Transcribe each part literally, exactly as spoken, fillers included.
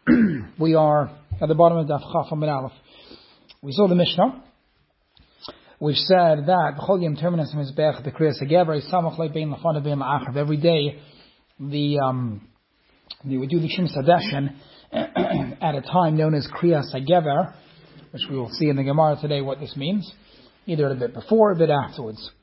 We are at the bottom of Daf Chaf Amud Aleph. We saw the Mishnah, which said that B'chol Yom Terminus Mizbeach the Kriyas Hagever Samach Le'Bein Lafana Bein La'achav. Every day, the um, they would do the Shim Sadeshin at a time known as Kriyas Hagever, which we will see in the Gemara today what this means, either a bit before or a bit afterwards.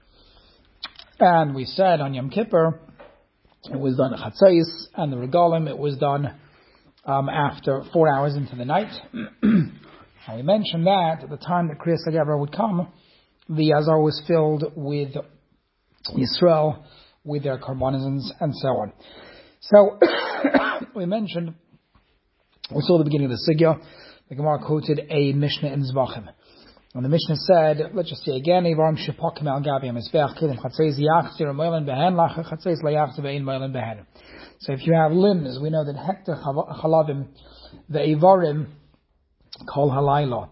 And we said on Yom Kippur, it was done at Chatzos, and the Regalim, it was done um, after four hours into the night. And we mentioned that at the time that Kriyas Hagever would come, the Azar was filled with Yisrael, with their Karbonisms, and so on. So, we mentioned, we saw the beginning of the Sugya, the Gemara quoted a Mishnah in Zvachim. And the Mishnah said, let's just say again, Evarim shepokim al gabi ha-mizbeach kilim chatzos yachzir moilin behen lach chatzos layachzir ve'in moilin behen. So if you have limbs, we know that hektar chalavim, the Evarim kol halayla.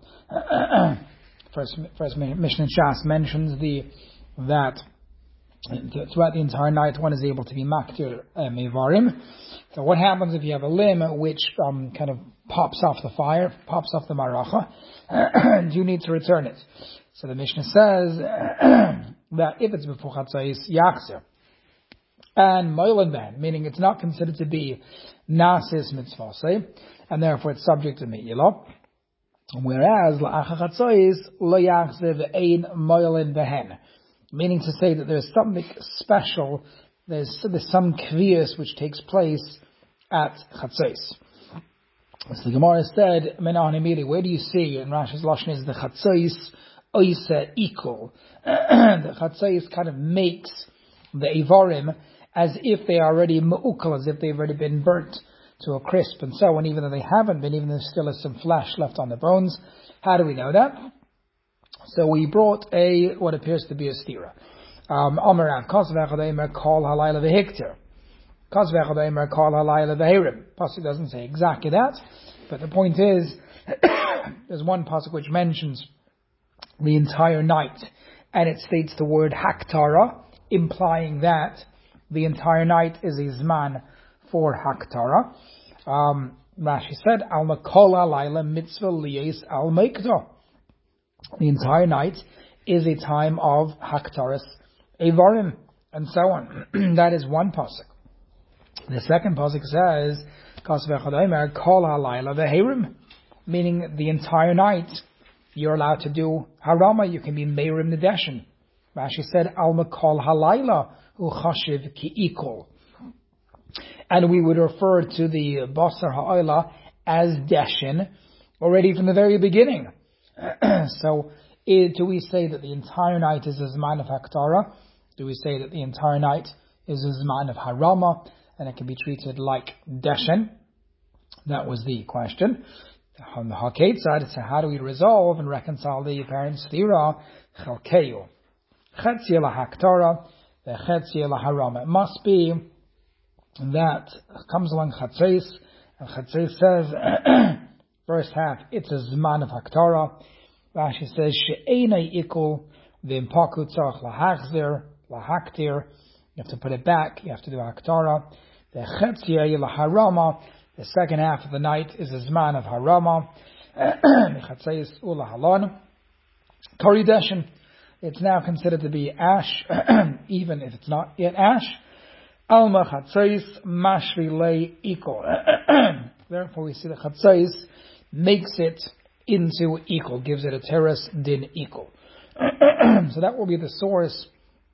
First, first Mishnah Shas mentions the that throughout the entire night one is able to be maktir um, Evarim. So what happens if you have a limb which um, kind of pops off the fire, pops off the maracha, and you need to return it? So the Mishnah says that if it's before Chatzos Yachzer and Moilin Ben, meaning it's not considered to be Nasis Mitzvah, and therefore it's subject to Me'ilah, whereas La'acha Chatzos Lo Yachzer Ve'ein Moilin Behen, meaning to say that there's something special, there's, there's some kviyas which takes place at Chatzos. So the Gemara said, where do you see, in Rashi's Lashon is the Chatzos Oise equal. The Chatzos kind of makes the Evarim as if they are already mu'ukal, as if they've already been burnt to a crisp and so on, even though they haven't been, even though there still is some flesh left on the bones. How do we know that? So we brought a, what appears to be a stira. Um, Omer Rav, Kos v'echad kol halayla v'hiktir. Kos v'echad kol halayla v'hirim. Pasuk doesn't say exactly that, but the point is, there's one pasuk which mentions the entire night, and it states the word haktara, implying that the entire night is a zman for haktara. Um, Rashi said, Alma kol halayla mitzvah liyes al meikta. The entire night is a time of haktaras Evarim, and so on. That is one pasuk. The second pasuk says, Kos v'echad kol halayla v'hirim, meaning the entire night you're allowed to do harama, you can be meirim nedeshin. Rashi said, Alma kol halayla hu chashiv ki ikol. And we would refer to the basar ha'oila as deshin already from the very beginning. So, do we say that the entire night is a zman of haktara? Do we say that the entire night is a zman of harama, and it can be treated like deshen? That was the question. On the Hakait side, so how do we resolve and reconcile the apparent stira? Chalkeyu. Chetzi la haktara, the chetzi la harama. It must be that comes along Chatzos, and Chatzos says, first half, it's a zman of haktara. Rashi says, she'enei ikul v'impaku tzarach lahachzir, lahaktir. You have to put it back, you have to do haktara. The chetziyah laharama, the second half of the night is a zman of harama. Chatzos ulahalon. Korideshin, it's now considered to be ash, even if it's not yet ash. Alma chatzos mashri lei ikul. Therefore we see that Chatzos makes it into equal, gives it a teres din equal. So that will be the source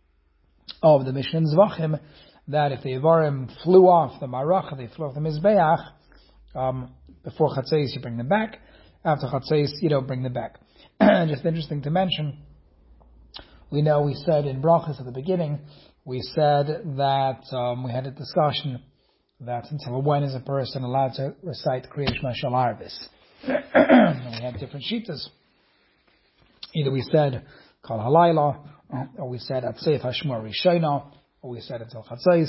of the Mishnah in Zvachim, that if the Evarim flew off the Marach, they flew off the Mizbeach, um, before Chatzos you bring them back, after Chatzos you don't bring them back. Just interesting to mention, we know we said in Brachas at the beginning, we said that um, we had a discussion that until when is a person allowed to recite Kriya Shema Shel Arvis? And we had different shitas. Either we said Kol Halayla, or we said at Seif Hashmur Rishona, or we said until Chatzos.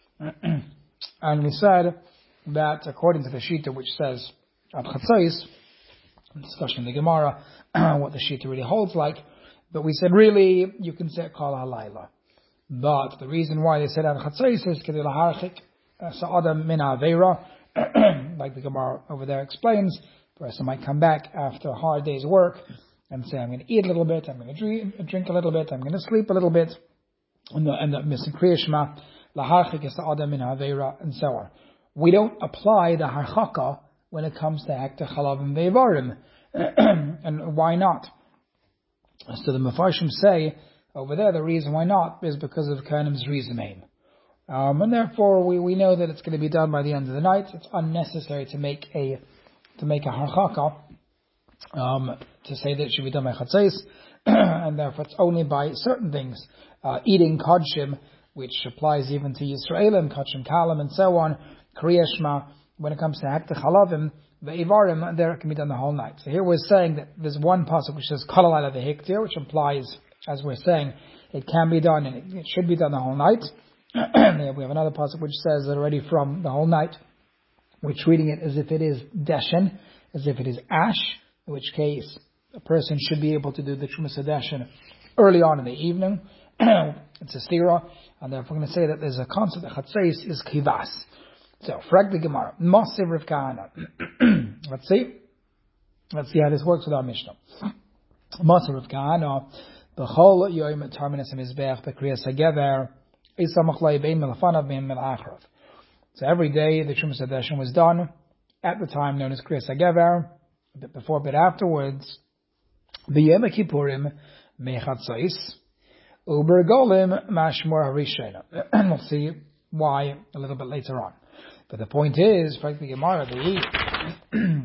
And we said that according to the shita which says at Chatzos, discussion in the Gemara, what the shita really holds like, but we said really you can say Kol Halayla. But the reason why they said at Chatzos is Kedei Laharchik Sa'adam Min Aveira, Like the Gemara over there explains, the person might come back after a hard day's work and say, I'm going to eat a little bit, I'm going to drink, drink a little bit, I'm going to sleep a little bit, and end up missing Kriya Shema, Laharchik is the Adam in Haveira, and so on. We don't apply the Harchaka when it comes to Hekter Chalavim Ve'evarim. And why not? So the Mefarshim say, over there, the reason why not is because of Kohanim's Rizimim. Um, and therefore, we, we know that it's going to be done by the end of the night. It's unnecessary to make a to make a harchaka, um, to say that it should be done by chatzos, and therefore it's only by certain things, uh, eating kodshim, which applies even to Yisraelim, kodshim kalam, and so on. Kriya Shema, when it comes to Hekter Chalavim, the Ivarim, there it can be done the whole night. So here we're saying that there's one pasuk which says Kol Halayla v'Hiktir, which implies, as we're saying, it can be done and it, it should be done the whole night. We have another pasuk which says that already from the whole night, we're treating it as if it is deshen, as if it is ash, in which case a person should be able to do the Trumas HaDeshen early on in the evening. It's a stira, and therefore we're going to say that there's a concept that chatzos is kivas. So, frag the Gemara, Masiv Rav Kahana. Let's see. Let's see how this works with our Mishnah. Masiv Rav Kahana, B'chol yoyim terminus mizbeach b'kriyas hagever, isamach la'ibein melafanav me'im mel'achrav. So every day the Trumas HaDeshen was done at the time known as Kriyas HaGever, a bit before, a bit afterwards. B'yom Kippurim me'chatzos, uber golim mashmor harishena. We'll see why a little bit later on. But the point is, frankly, Gemara, and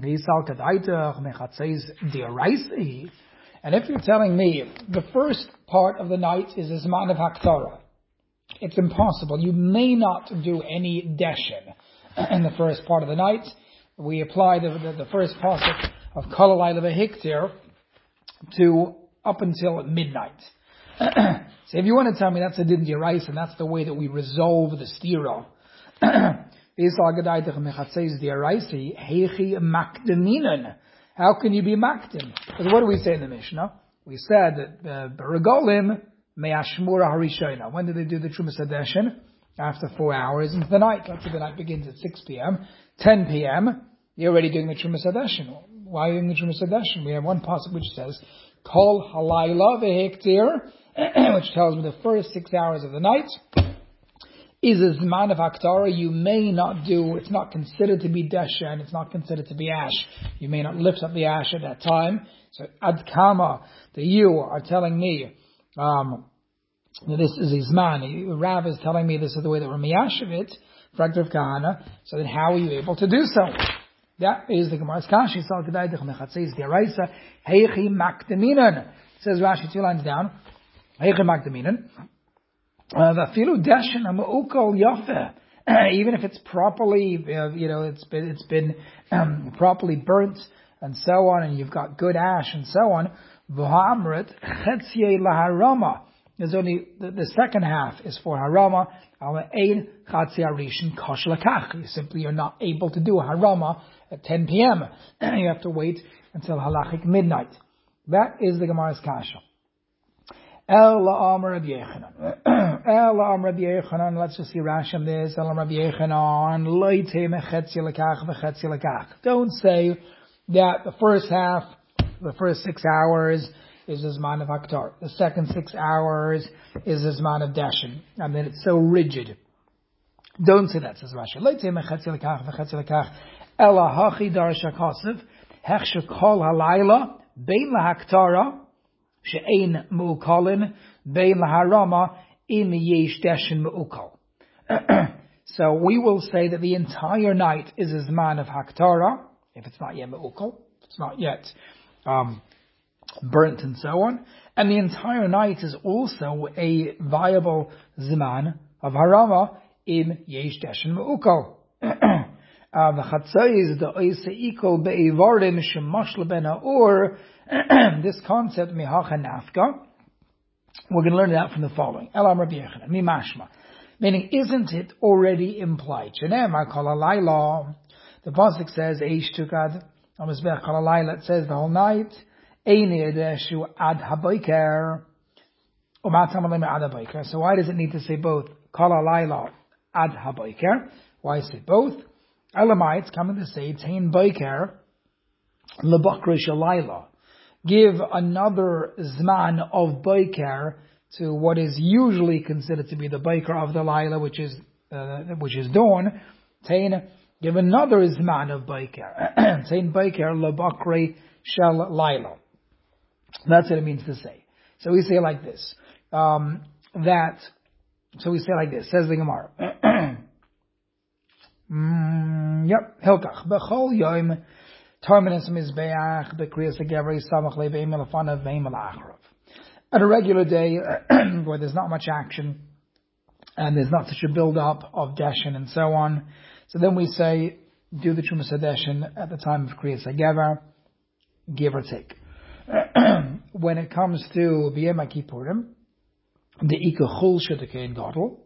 if you're telling me the first part of the night is a Zman of Haktara, it's impossible. You may not do any deshen in the first part of the night. We apply the, the, the first pasuk of Kol Halayla v'Hiktir to up until midnight. So if you want to tell me that's a din d'oraisa and that's the way that we resolve the stira, how can you be makdim? Because what do we say in the Mishnah? We said that Regolim me'ashmura harishona. When do they do the Trumas HaDeshen? After four hours into the night. Let's say the night begins at six p.m. ten p.m. You're already doing the Trumas HaDeshen. Why are you doing the Trumas HaDeshen? We have one passage which says Kol Halayla v'Hiktir, which tells me the first six hours of the night is a Zman of Haktara. You may not do, it's not considered to be Deshen, it's not considered to be ash. You may not lift up the ash at that time. So, Ad Kama, that you are telling me, um, that this is a Zman. Rav is telling me this is the way that we're miyash of it, Frag Rav Kahana, so then how are you able to do so? That is the Gemara's Kashi, Sal Kedai Dech Mechatzis D'Oraisa, Heichi Makdeminan. Says Rashi two lines down, Heichi Makdeminan. Even if it's properly, uh, you know, it's been it's been um, properly burnt and so on, and you've got good ash and so on. There's only the, the second half is for harama. You simply are not able to do a harama at ten p.m. You have to wait until halachic midnight. That is the Gemara's kasha. El Amr Rabbi Yechanan. El Amr Rabbi Yechanan. Let's just see Rashi on this. El Amr Rabbi Yechanan. Loite mechetzi lekach v'chetzi lekach. Don't say that the first half, the first six hours is a Zman of Haktar. The second six hours is a Zman of Deshen. I mean, it's so rigid. Don't say that, says Rashi. Loite mechetzi lekach v'chetzi lekach. Ela hachi darsha kasev. Hechshe kol halayla bein lahaktara. She'ein mu'ukalin bein laharama im yesh deshen mu'ukal. So we will say that the entire night is a zman of haktara, if it's not yet mu'ukal, if it's not yet um, burnt and so on. And the entire night is also a viable zman of harama im yesh deshen mu'ukal. The chatzos the oise ikol be'ivarim shemashla ben ha'or. This concept, mihacha nafka, we're going to learn that from the following. Elam Rabbi Yechanan, mi mashma. Meaning, isn't it already implied? Shenemar kol halayla. The pasuk says, eish tukad, amizbech kol halayla. It says the whole night. Eini edeshu ad habayker. Umatam alim ad habayker. So why does it need to say both? Kol halayla ad habayker. Why say both? Elamai, it's coming to say, Tain Baiker, Lebakra Shalayla. Give another Zman of Baiker to what is usually considered to be the Baiker of the Laila, which is, uh, which is dawn. Tain, give another Zman of Baiker. Tain Baiker, Lebakra Shal Laila. That's what it means to say. So we say like this, um, that, so we say like this, says the Gemara. mm, yep, Hilkach. Bechol Yom, Terminus Mizbeach, Bekriyas Agavri, Samach Lebeim Elafanav, Veim Elachrav. At a regular day, where there's not much action, and there's not such a build-up of Deshin and so on, so then we say, do the Trumas HaDeshin at the time of Kriyas Agavar, give or take. When it comes to B'yem HaKippurim, the Ika Chul Shedekein Gadol,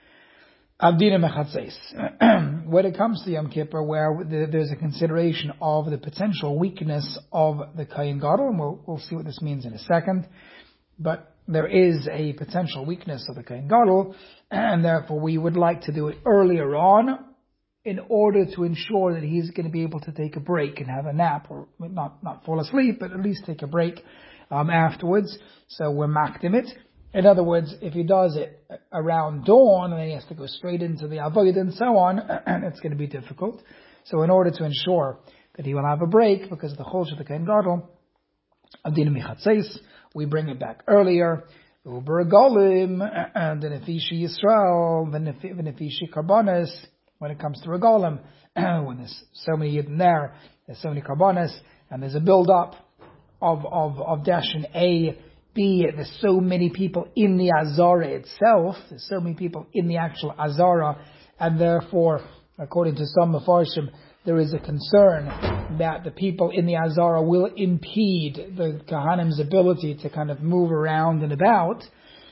Avdina Mechatzeis. When it comes to Yom Kippur, where there's a consideration of the potential weakness of the Kain Gadol, and we'll, we'll see what this means in a second, but there is a potential weakness of the Kain Gadol, and therefore we would like to do it earlier on, in order to ensure that he's going to be able to take a break and have a nap, or not, not fall asleep, but at least take a break um, afterwards. So we're makdim it. In other words, if he does it around dawn, and then he has to go straight into the avodah and so on, it's going to be difficult. So in order to ensure that he will have a break, because of the chol of the Kain Gadol, Adina Michatzeis, we bring it back earlier. Uber Golim, and the Nefishi Yisrael, the Nefishi Karbonis. When it comes to Regalim, when there's so many Yidden there, there's so many Karbonis, and there's a build-up of, of, of Dashin A, B, there's so many people in the Azara itself, there's so many people in the actual Azara, and therefore, according to some Mefarshim, there is a concern that the people in the Azara will impede the Kahanim's ability to kind of move around and about.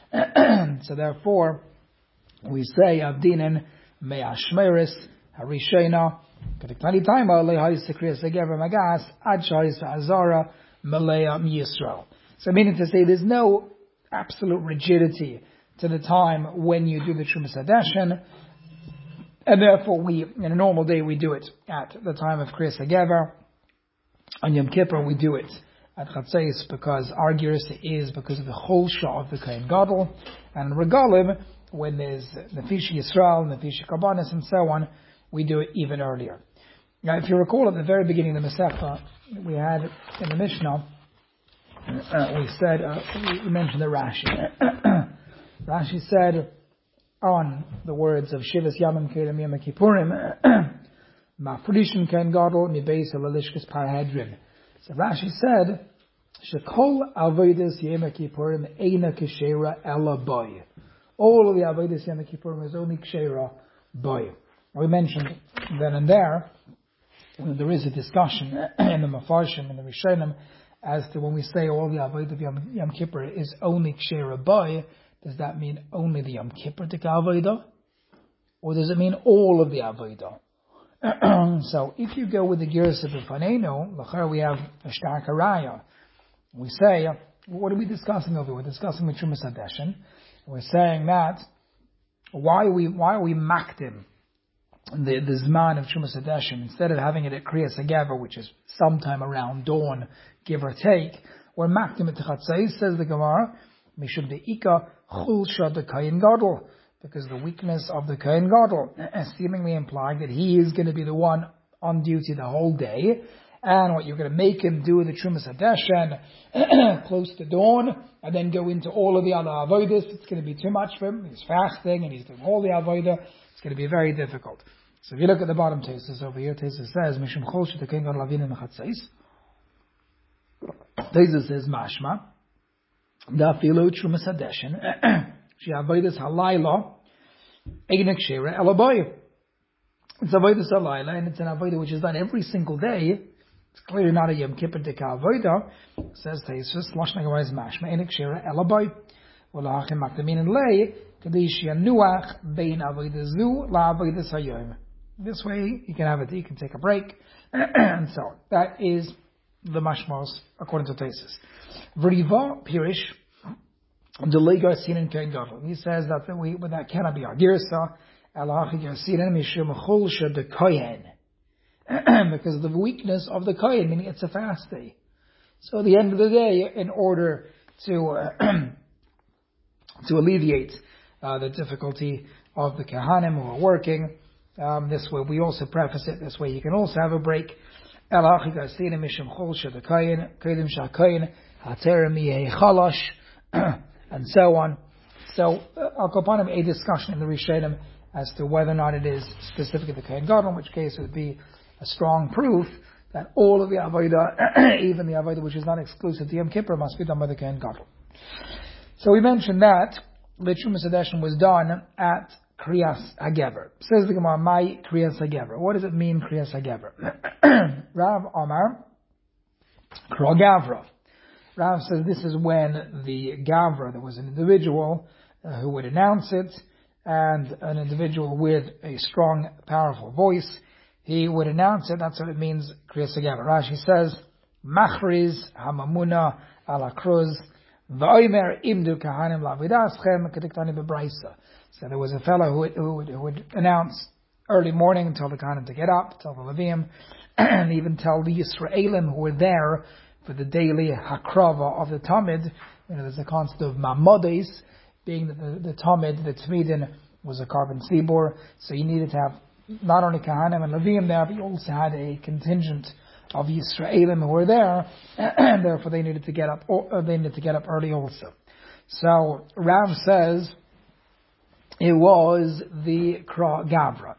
So therefore, we say, Avdinin, Mei Ashmeris, Harishena, Katikani Taima, Lehai Sekriya Segever Magas, Adshais Azara, Malaya Yisrael. So meaning to say there's no absolute rigidity to the time when you do the Trumas HaDeshin, and therefore we, in a normal day, we do it at the time of Kriyas HaGever. On Yom Kippur, we do it at Chatzais because our Girsa is because of the Cholsha of the Kain Gadol, and Regalim, when there's Nefishi Yisrael, Nefishi Karbanis, and so on, we do it even earlier. Now, if you recall at the very beginning of the Masechta, we had in the Mishnah, uh, we said, uh, we mentioned the Rashi. Rashi said, on the words of Shivas Yamim Kedem Yom Kippurim, Mafrishin Kain Gadol Mibeis Elishkas Parahedrin. So Rashi said, Shekol Avodas Yom Kippurim Eina Keshera Ela Boy. All of the Avodas Yom Kippurim is only Kshera Boy. We mentioned then and there, there is a discussion in the Mefarshim and the Rishonim as to when we say all the Avodah of Yom, Yom Kippur is only Kshera Boy, does that mean only the Yom Kippur Avodah? Or does it mean all of the Avodah? So if you go with the Giras of Befanenu, l'char we have a Shtarka Raya. We say, what are we discussing over? We're discussing the Trumas HaDeshin. We're saying that why are we why are we makdim the the zman of Trumas HaDeshin instead of having it at Kriyas HaGever, which is sometime around dawn, give or take. We're makdim at Chatzais, says the Gemara, mishum deika chulsha de Kain Gadol, because the weakness of the Kain Gadol, seemingly implying that he is going to be the one on duty the whole day. And what you're going to make him do the Trumas HaDeshin close to dawn, and then go into all of the other avodas. It's going to be too much for him. He's fasting and he's doing all the avodah. It's going to be very difficult. So if you look at the bottom Tesis over here, Tesis says, Mishum Cholsha Tekein Gadol Avinu Mechatzais. Tesis says, Mashma, Dafilu Trumas HaDeshin, She avodas halayla, Eignek Shera Elaboy. It's avodas halayla, and it's an avodah which is done every single day. It's clearly not a Yom Kippur Dika avodah. Says Tesis, Lashna Gemara is mashma, Eignek Shera Elaboy. V'la'achim makdamin and lay, Kadesh yanuach bein avodah zu la avodas hayom. This way, you can have it, you can take a break, and so on. That is the mashmos, according to Tesis. V'riva Pirish, the Lega Sinin Kain Gadol. He says that we, but that cannot be our Girsa. Alachi Yasinin Mishum Chulsha de Kohen. because of the weakness of the kohen, meaning it's a fast day. So at the end of the day, in order to uh, to alleviate uh, the difficulty of the Kohanim who are working, um, this way we also preface it. This way you can also have a break. And so on. So, I'll go upon a discussion in the Rishonim as to whether or not it is specific to the Kohen Gadol, in which case it would be a strong proof that all of the Avodah, even the Avodah which is not exclusive to Yom Kippur, must be done by the Kohen Gadol. So we mentioned that the Trumas Hadeshin was done at Kriyas HaGever. Says the Gemara, my Kriyas HaGever. What does it mean, Kriyas HaGever? Rav Omar, Kro Gavra. Rav says this is when the Gavra, there was an individual uh, who would announce it, and an individual with a strong, powerful voice, he would announce it. That's what it means, Kriyas HaGever. Rashi says, Machriz Hamamuna ala Cruz V'oimer imdu kahanim lavidaschem kediktani bebraisa. So there was a fellow who would, who would, who would announce early morning, tell the Kohanim to get up, tell the Levim, and even tell the Yisraelim who were there for the daily hakrava of the Tamid. You know, there's a concept of mamodes, being that the, the Tamid, the Tmidin, was a carbon tzibor, so you needed to have not only Kohanim and Levim there, but you also had a contingent of Yisraelim who were there, and therefore they needed to get up. Or they needed to get up early also. So Rav says it was the Kra Gavra,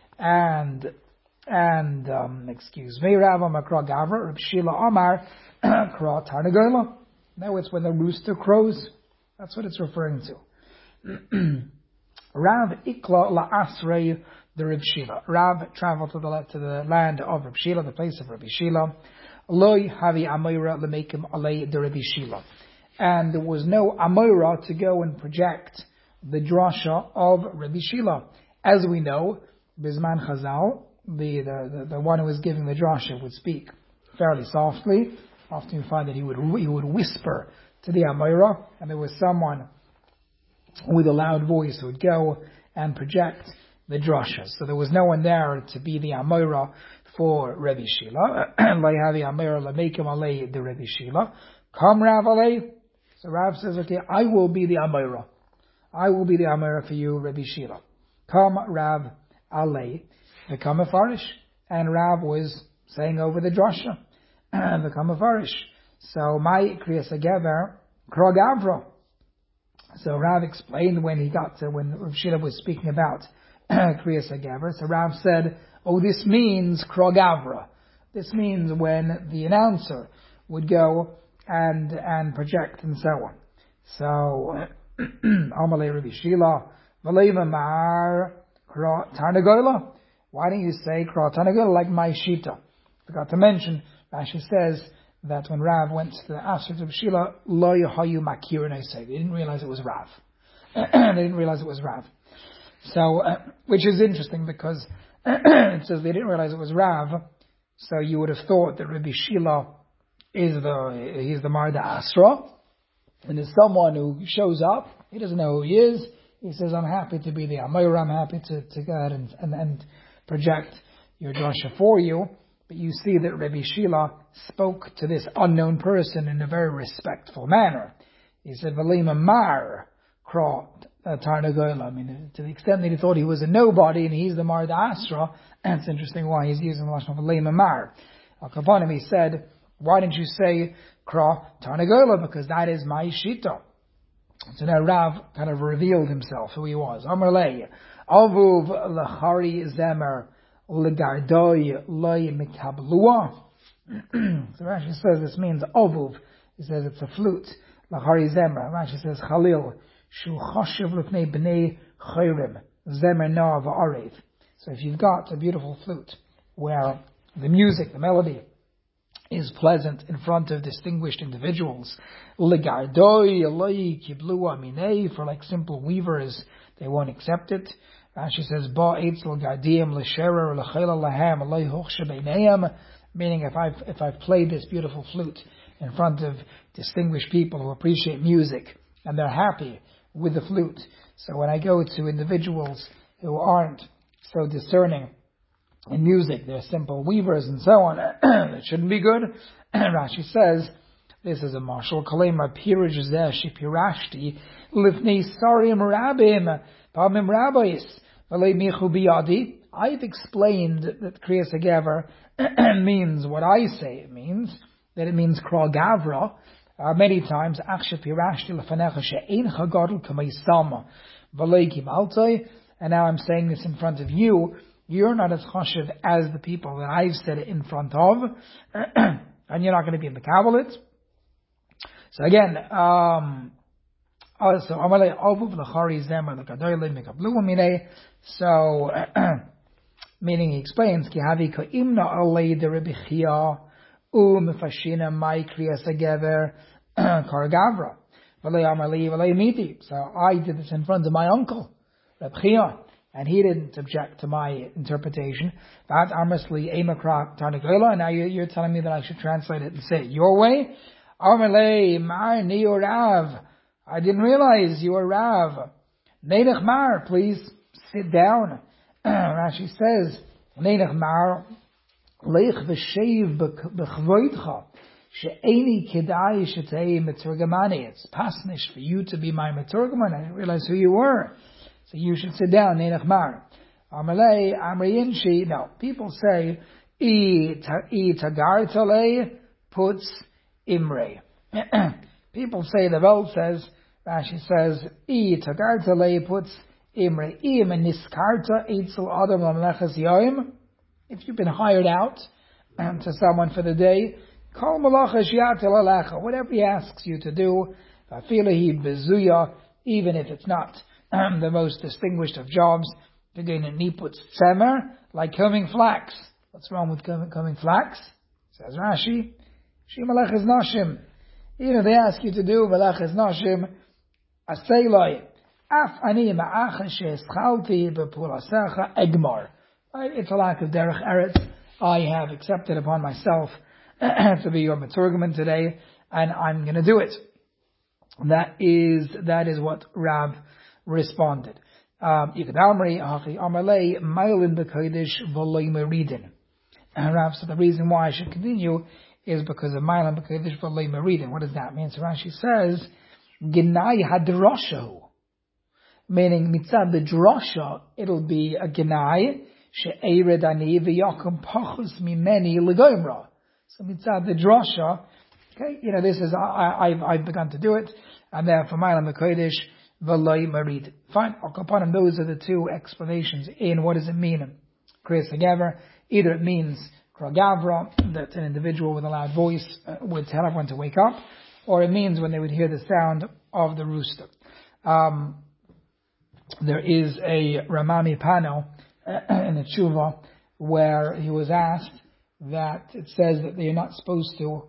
and and um, excuse me, Rav Amar Kra Gavra, Reb Shila Amar Kra Tarnagola. Now it's when the rooster crows. That's what it's referring to. Rav Ikla La Asrei the Reb Shila. Rav traveled to the to the land of Reb Shila, the place of Reb Shila. Loi Havi Amoira Lemekim Alei the Reb Shila. And there was no Amoira to go and project the drasha of Reb Shila. As we know, Bizman Chazal, the, the, the, the one who was giving the drasha, would speak fairly softly. Often you find that he would he would whisper to the Amoira, and there was someone with a loud voice who would go and project the drashas. So there was no one there to be the Amoira for Rebbe Shila. Layavi Amoira Lamekim Alei the Rebbe Shila. Come Rav Alei. So Rav says, okay, I will be the Amoira. I will be the Amoira for you, Rebbe Shila. Come Rav Alei. The Kamafarish. And Rav was saying over the drasha. The Kamafarish. So my Kriyas HaGever, Kra Gavra. So Rav explained when he got to, when Rav Shila was speaking about Kriyas HaGever. So Rav said, oh, this means Kra Gavra. This means when the announcer would go and and project and so on. So, Amalei Rav Shila, Valeva Mar Kra Tarnagola. Why don't you say Kra Tarnagola like my Shita? Forgot to mention, Rashi says that when Rav went to the Asher of Shila, Lo Yahayu Makir, and I say, they didn't realize it was Rav. They didn't realize it was Rav. So, uh, which is interesting because it says they didn't realize it was Rav, so you would have thought that Rabbi Shila is the, he's the Marda Asra, and there's someone who shows up, he doesn't know who he is, he says, I'm happy to be the Amoira, I'm happy to, to go ahead and, and, and project your drasha for you. But you see that Rabbi Shila spoke to this unknown person in a very respectful manner. He said, Valima Mar Kra Tarnagola. I mean, to the extent that he thought he was a nobody and he's the Mar da Asra, and it's interesting why he's using the lashon of Valima Mar. Al-Kapanim, he said, why didn't you say Kra Tarnagola? Because that is my Shita. So now Rav kind of revealed himself, who he was. Amarlei, Avuv Lachari Zemer Legardoi Loi Mikablua. So Rashi says this means Avuv. He says it's a flute. Lachari Zemer. Rashi says Khalil Shu Choshev Lefnei Bnei Chayrim Zemer Na Va'arev. So if you've got a beautiful flute where the music, the melody, is pleasant in front of distinguished individuals, Legardoi Loi Kiblua Minei, for like simple weavers, they won't accept it. Rashi says, Ba Eitz L'Gardiim L'Sherer L'Chela Lahem Loi Hochshe Beinayim, meaning if I've, if I've played this beautiful flute in front of distinguished people who appreciate music, and they're happy with the flute. So when I go to individuals who aren't so discerning in music. They're simple weavers and so on. It shouldn't be good. Rashi says, this is a marshal. Kalema piraj zeh shipirashti lifnei sarim rabim pamim rabbis v'lei michu biyadi. I've explained that Kriyas Hagever means what I say it means, that it means Kral Gavra, uh, many times, Achshe pirashti lefanecha she'ein chagadol kamei sama v'lei kimaltai, and now I'm saying this in front of you, you're not as chashiv as the people that I've said it in front of, and you're not going to be in the Kabbalit. So again, um, also, so, meaning he explains, Ki havi ka'imna alei de Rebbe Chia, u mefashina mai Kriyas Hagever, kar gavra, v'lei amali v'lei miti. So I did this in front of my uncle, Rebbe Chia, and he didn't object to my interpretation. That armlessly emakra tarnikola, and now you're telling me that I should translate it and say it your way. Amalei mar ni Rav. I didn't realize you were Rav. Neidach mar, please sit down. Rashi says, Neidach mar leich v'sheiv b'chvoidcha she'eni kedai shetei meturgamani. It's pasnish for you to be my meturgaman. I didn't realize who you were. So you should sit down, Neidach mar. Amalei amriyinshi. Now, people say, I tagartale puts Imre. People say, the Vel says, Rashi says, I tagartale puts Imre. Im niskarta eitzel adam lamlechas yoim. If you've been hired out um, to someone for the day, kol malachas yatel alecha. Whatever he asks you to do, afilahi bezuya, even if it's not um, the most distinguished of jobs, puts tzemer, like combing flax. What's wrong with combing flax? Says Rashi, Shi malachas nashim. Even if they ask you to do malachas nashim, aseiloi, af ani ma'acha she'eschalti b'pulasecha egmar. It's a lack of derech eretz. I have accepted upon myself to be your meturgaman today, and I'm going to do it. That is that is what Rav responded. Um, and Rav said the reason why I should continue is because of Mailan B'Kodesh V'Lei Meridin. What does that mean? So Rashi says, Ginai Hadrashahu. Meaning, mitzad the drasha, it'll be a Ginai, She'ered Ani V'Yakum Pachus Mimeni L'Goimra. So mitzad the drasha, okay, you know, this is, I, I've, I've begun to do it, and therefore Mailan B'Kodesh V'Lei Meridin. Fine, Akapanim, those are the two explanations in what does it mean, Kriyas Hagever. Either it means Kral Gavra, that an individual with a loud voice uh, would tell everyone to wake up, or it means when they would hear the sound of the rooster. Um, there is a Ramami Pano uh, in the Tshuva where he was asked that it says that they are not supposed to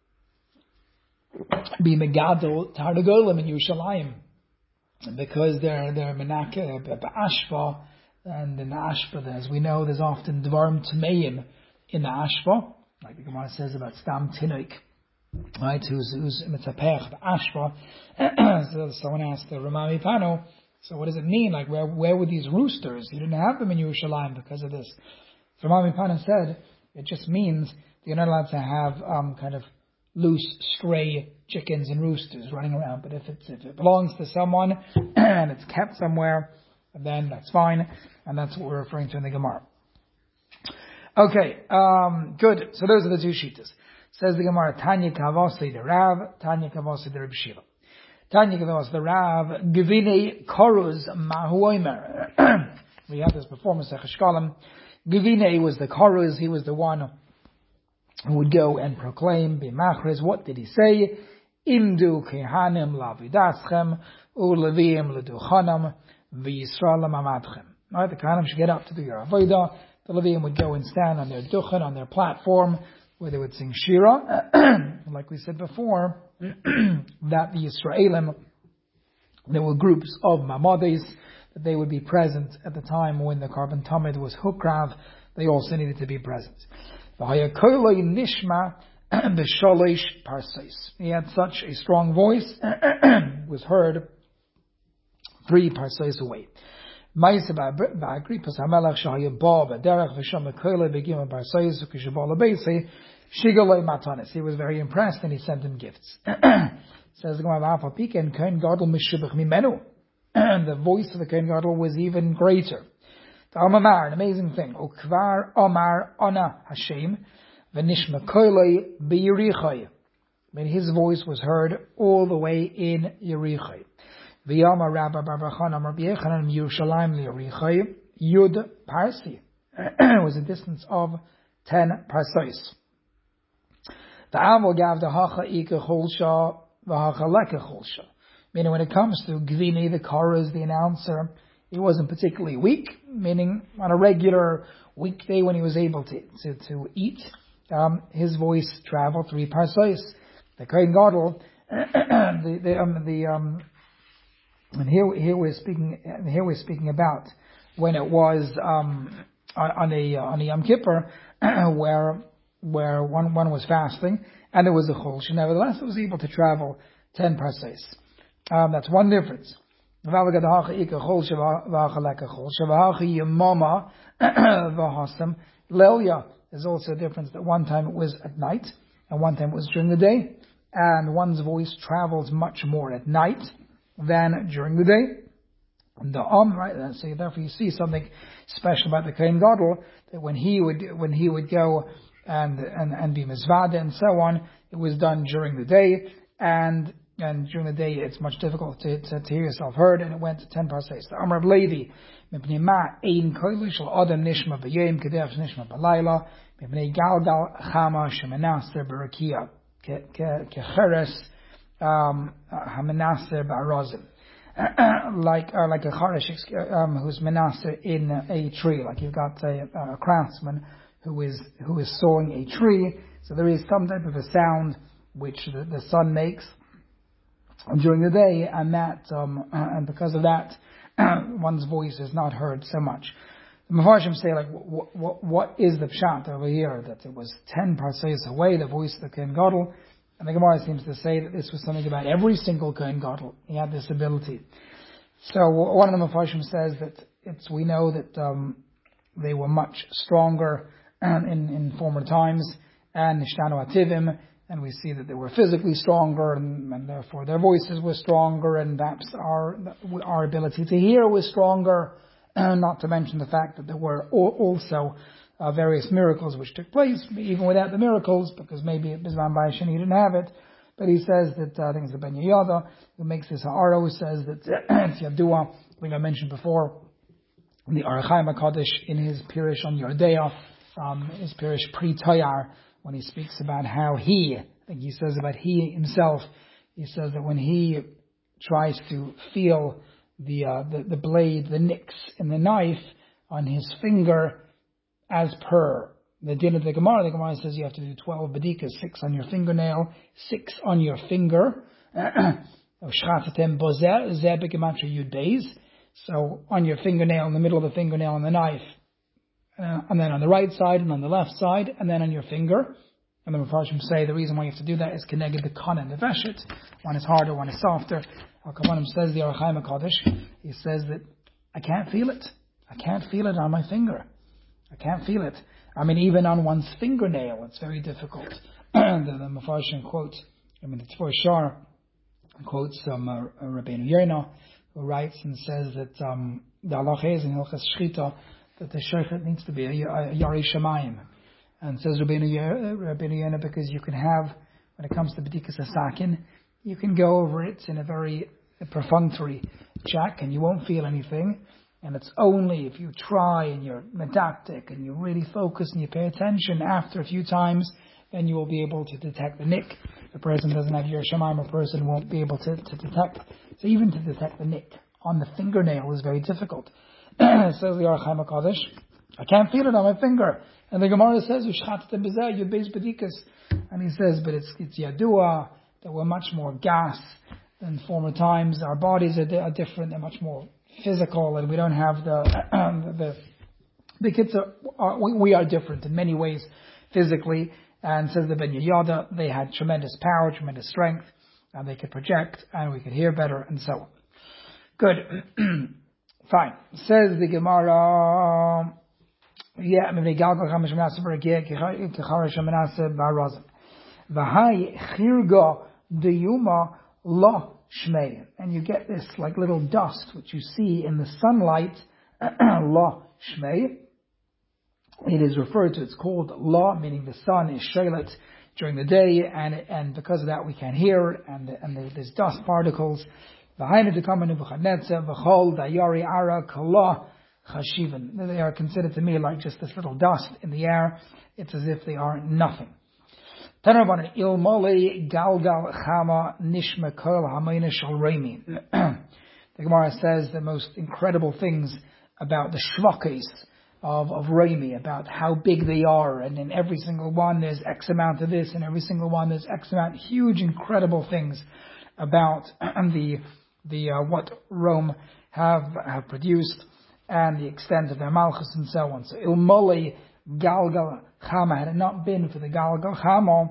be Megadol Tarnagolim in Yerushalayim because they're they're Menake Ba'ashva, and in the Ashva, as we know, there's often Dvarim Tameim in the Ashva, like the Gemara says about Stam Tinoik, right, who's, who's Mitzapech, the Ashva. So someone asked the Ramami Pano, so what does it mean? Like, where where were these roosters? You didn't have them in Yerushalayim because of this. So Ramami Pano said, it just means you're not allowed to have um, kind of loose, stray chickens and roosters running around. But if, it's, if it belongs to someone and it's kept somewhere, then that's fine. And that's what we're referring to in the Gemara. Okay, um, good. So those are the two shittas. Says the Gemara, Tanya Kavasi the Rav, Tanya Kavasi the Reb Shiva. Tanya Kavasi the Rav, Givine Koruz Mahuomer. We had this before, Masech Shkalim. Givine was the Koruz, he was the one who would go and proclaim, B'machriz. What did he say? Imdu Kehanim Lavidaschem, Uleviim Leduchanam, V'Yisraelim Amadchem. Right, the Kehanim should get up to do your Avodah. The Leviim would go and stand on their duchen, on their platform, where they would sing Shira. Like we said before, that the Yisraelim, there were groups of Mamades, that they would be present at the time when the Carbon Tamid was Hukrav. They also needed to be present. Nishma b'sholish parseis. He had such a strong voice, was heard three parseis away. Ma'ase ba'Agrippus Hamelach Shahaya Ba B'derech V'Sham Koile Begima Barsayis Ukishbal Beisi Shigaloi Matanis. He was very impressed and he sent him gifts. Says the Gemara V'Afal Piken Kohen Gadol Mishubach Mimenu. And the voice of the Kohen Gadol was even greater. The Amamar, an amazing thing. Ukvar Amar Ana Hashem V'Nishma Koile B'Yerichai. I mean, his voice was heard all the way in Yerichai. V'yama Rabba Barbachan Amar B'Yechanan Yerushalayim L'Yerichai Yud Parsi. It was a distance of ten parsos. The Amal gav the Hacha Ika Cholsha V'Hacha Leka Cholsha. Meaning, when it comes to Gvini, the chorus, the announcer, he wasn't particularly weak. Meaning, on a regular weekday when he was able to to, to eat, um, his voice traveled three parsos. The Kohen Gadol, the the um, the um, and here here we're speaking here we're speaking about when it was um on, on a on a Yom Kippur where where one one was fasting and there was a chulsh. Nevertheless, it was able to travel ten parsos. Um, that's one difference. Lelia is also a difference that one time it was at night and one time it was during the day. And one's voice travels much more at night than during the day. The Om, right? So therefore, you see something special about the Kohen Gadol, that when he would when he would go and and and be mizvada and so on, it was done during the day, and and during the day it's much difficult to to, to hear yourself heard, and it went to ten parses. The Amar Levi, mipnei ma ein koili shel adam nishma b'yom kedef nishma b'layla mipnei galgal chama shemenaser b'rakia. Kecheres hamenaser ba'arazim, like uh, like a charish um, who's menaser in a tree. Like you've got a, a craftsman who is who is sawing a tree. So there is some type of a sound which the, the sun makes during the day, and that um, and because of that, one's voice is not heard so much. The Mefarshim say, like, what, what, what is the pshat over here? That it was ten parses away, the voice of the Kohen Gadol. And the Gemara seems to say that this was something about every single Kohen Gadol. He had this ability. So one of the Mefarshim says that it's, we know that um, they were much stronger in, in former times, and Nishtanu Ativim, and we see that they were physically stronger, and, and therefore their voices were stronger, and perhaps our, our ability to hear was stronger. Not to mention the fact that there were also uh, various miracles which took place, even without the miracles, because maybe Bizman Baishan he didn't have it. But he says that, uh, I think it's the Ben Yehoyada who makes this Ha'ara, who says that it's Yadua, like I mentioned before, the Or HaChaim HaKadosh in his Pirish on Yordea, um, his Pirish Pri Tayar, when he speaks about how he, I think he says about he himself, he says that when he tries to feel the, uh, the the blade, the nicks in the knife on his finger, as per the din of the Gemara, the Gemara says you have to do twelve bedikas, six on your fingernail, six on your finger. So on your fingernail, in the middle of the fingernail and the knife, uh, and then on the right side and on the left side, and then on your finger. And the Mefarshim say the reason why you have to do that is connected the Kana and the Veshet. One is harder, one is softer. Al-Kabanim says, the Or HaChaim HaKadosh, he says that I can't feel it. I can't feel it on my finger. I can't feel it. I mean, even on one's fingernail, it's very difficult. the, the Mefarshim quotes, I mean, the Tzfor Shar quotes um, uh, Rabbeinu Yonah, who writes and says that um, the halacha is in Hilchas Shchita that the shochet needs to be a, a Yarei Shamayim. And says Rabbeinu Yonah, because you can have, when it comes to B'dikas HaSakin, you can go over it in a very perfunctory check and you won't feel anything. And it's only if you try and you're medactic and you really focus and you pay attention after a few times, then you will be able to detect the nick. If a person doesn't have Yarei Shamayim, a person won't be able to, to detect. So even to detect the nick on the fingernail is very difficult. Says the Or HaChaim HaKadosh, I can't feel it on my finger. And the Gemara says, Ushchatem b'zeh, you base bedikas. And he says, but it's, it's Yadua, that we're much more gas than former times. Our bodies are, di- are different, they're much more physical, and we don't have the, the, the kids are, are we, we are different in many ways physically. And says the Ben Yehoyada, they had tremendous power, tremendous strength, and they could project, and we could hear better, and so on. Good. Fine. Says the Gemara, yeah, maybe Galgal Chama Shemanase Barakia, Kechara Shemanase Barazim. V'hai Chirga Deyuma Lo Shmei. And you get this like little dust, which you see in the sunlight, Lo Shmei. It is referred to, it's called La, meaning the sun is Shailat during the day, and and because of that we can hear, and and there's dust particles. They are considered to me like just this little dust in the air. It's as if they are nothing. The Gemara says the most incredible things about the shvakis of, of Rami, about how big they are, and in every single one there's X amount of this, and every single one there's X amount, huge incredible things about the the uh, what Rome have have produced, and the extent of their malchus and so on. So ilmoli Galgal Chama, had it not been for the Galgal Chama,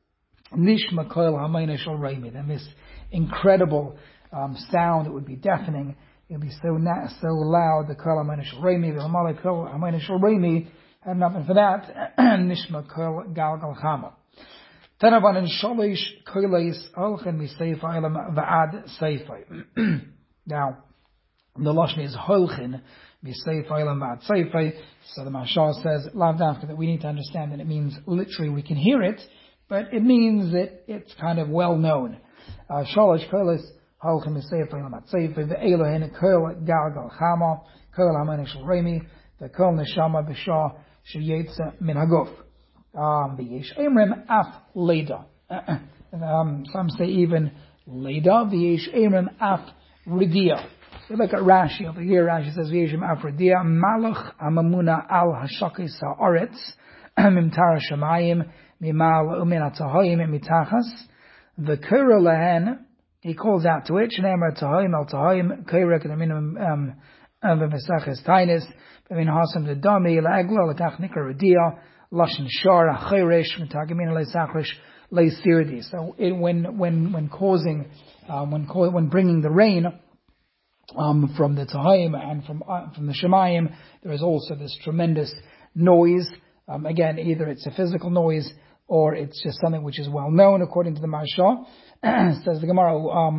Nishma Koil Hamayna Shal Rami, then this incredible um, sound, it would be deafening. It would be so na- so loud. The Koil Hamayna Shal Rami, the ilmoli Koil Hamayna Shal Rami, had it not been for that, Nishma Koil Galgal Chama. Tanavan and Shalish Koilis Holchen Miseifa Ilam Va'ad Seifai. Now, the Lashon is Holchen Miseifa Ilam Va'ad Seifai. So the Mashal says, Lavdafka, that we need to understand that it means literally we can hear it, but it means that it's kind of well known. Shalish Koilis Holchen Miseifa Ilam Va'ad Seifai. The Elohen Koil Galgal Chama. Koil Haman Shal Rami. The Koil Neshama B'Shah Sheyetza Min Haguf. Um, the Yesh Emrim Af Leda. Um, some say even Leda. The Yesh Emrim Af Ridia. So look at Rashi over here. Rashi says Yeshim Af Ridia. Malach Amamuna Al Hashakis Haaretz Mimtara Shemayim Mimal Umin Atahoyim Mitachas. The Kura Lehen. He calls out to it. Shneimar Tahoyim Al Tahoyim Kura Kedaminum Um V'Mesachas Tainis B'Min Hasam the Dami La'Egla L'Kach Nikar Ridia. Lashon Shara Chayresh Mitagamina Leisachrish Leisirdi. So it, when when when causing um, when when bringing the rain um, from the Tahayim and from uh, from the Shemayim, there is also this tremendous noise. Um, again, either it's a physical noise or it's just something which is well known according to the Marsha. Says the Gemara,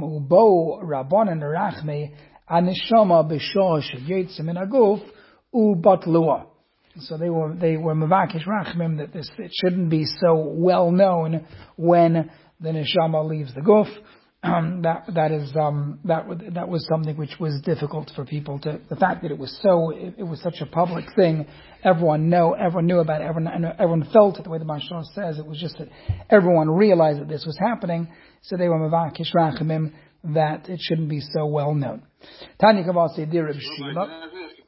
Ubo Rabbanan Rachme Anishama B'Shah Sheyetze Min Haguf Ubatlua. So they were they were mavakish rachmim that this it shouldn't be so well known when the neshama leaves the guf. Um, that that is um, that that was something which was difficult for people to. The fact that it was so it, it was such a public thing, everyone know everyone knew about it, everyone everyone felt it the way the Mashal says. It was just that everyone realized that this was happening, so they were mavakish rachmim that it shouldn't be so well known. Tanya Kavasi Dirib Shiva.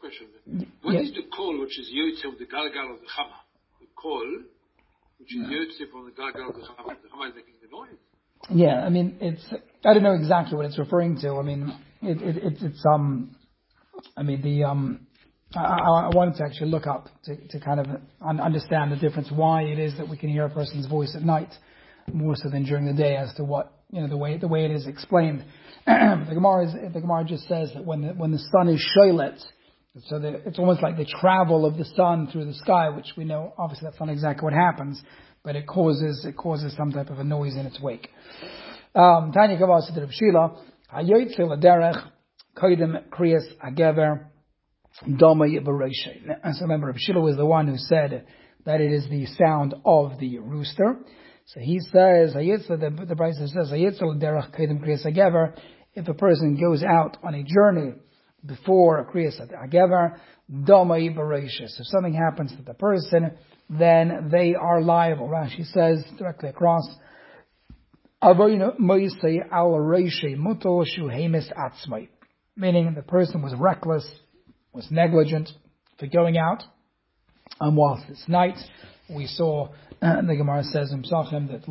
What yes. is the call which is Yotze of the Galgal of the Chama? The call which is yeah. Yotze from the Galgal of the Chama. The Chama is making the noise. Yeah, I mean, it's, I don't know exactly what it's referring to. I mean, it, it, it it's, um, I mean, the, um, I, I wanted to actually look up to, to kind of understand the difference, why it is that we can hear a person's voice at night more so than during the day, as to what, you know, the way, the way it is explained. the Gemara is, the Gemara just says that when the, when the sun is shoylet, so the, it's almost like the travel of the sun through the sky, which we know obviously that's not exactly what happens, but it causes it causes some type of a noise in its wake. Um, Tanya Kavas to Reb Shila, Hayotze l'derech koidem kriyas hagever damay b'reishay. And so remember, Reb Shila was the one who said that it is the sound of the rooster. So he says, Hayotze, the the Brisa says, Hayotze l'derech koidem kriyas hagever. If a person goes out on a journey before a kriyas hagever, damay b'reishay. If something happens to the person, then they are liable. Rashi says directly across, meaning the person was reckless, was negligent for going out. And whilst it's night, we saw, uh, the Gemara says in Psachim that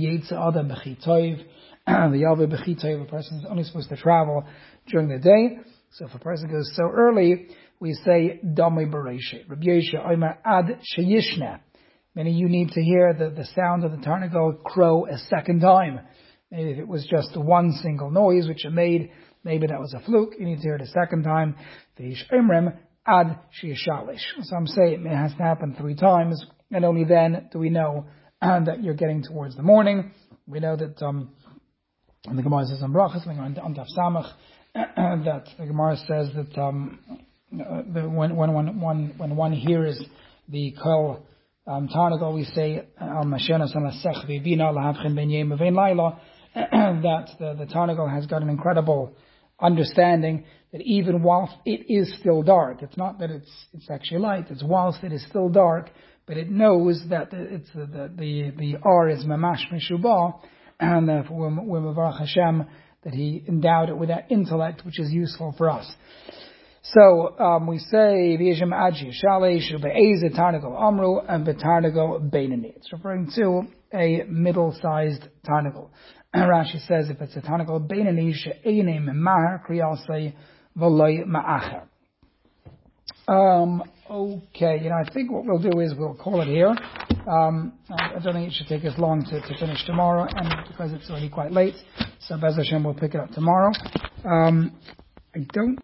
the person is only supposed to travel during the day. So if a person goes so early, we say damay b'reishay. Rabbi Yosha Omer ad sheyishna, meaning you need to hear the, the sound of the tarnagal crow a second time. Maybe if it was just one single noise which it made, maybe that was a fluke. You need to hear it a second time. V'ish imrim ad shishalish. Some say it has to happen three times, and only then do we know that you're getting towards the morning. We know that um, the Gemara says on Brachas, on Daf Samach, that the Gemara says that um, the, when when when one when one hears the kol um, Tarnagol, we say al mashenas al asech v'bina lahavchin ben yom v'vein laila, that the, the Tarnagol has got an incredible understanding that even whilst it is still dark, it's not that it's it's actually light. It's whilst it is still dark, but it knows that it's the the the, the R is mamash meshubah, and therefore we're mevarach Hashem that He endowed it with that intellect which is useful for us. So um, we say v'yeshem aji shalish be'ezeh tarnagol amru and be'tarnagol beinani. It's referring to a middle-sized tarnagol. Rashi says if it's a tarnagol beinani she'einei memahar kriyasei v'loy ma'acher. Um, okay, you know, I think what we'll do is we'll call it here. Um, I don't think it should take us long to, to finish tomorrow, and because it's already quite late, so Bez Hashem will pick it up tomorrow. Um, I don't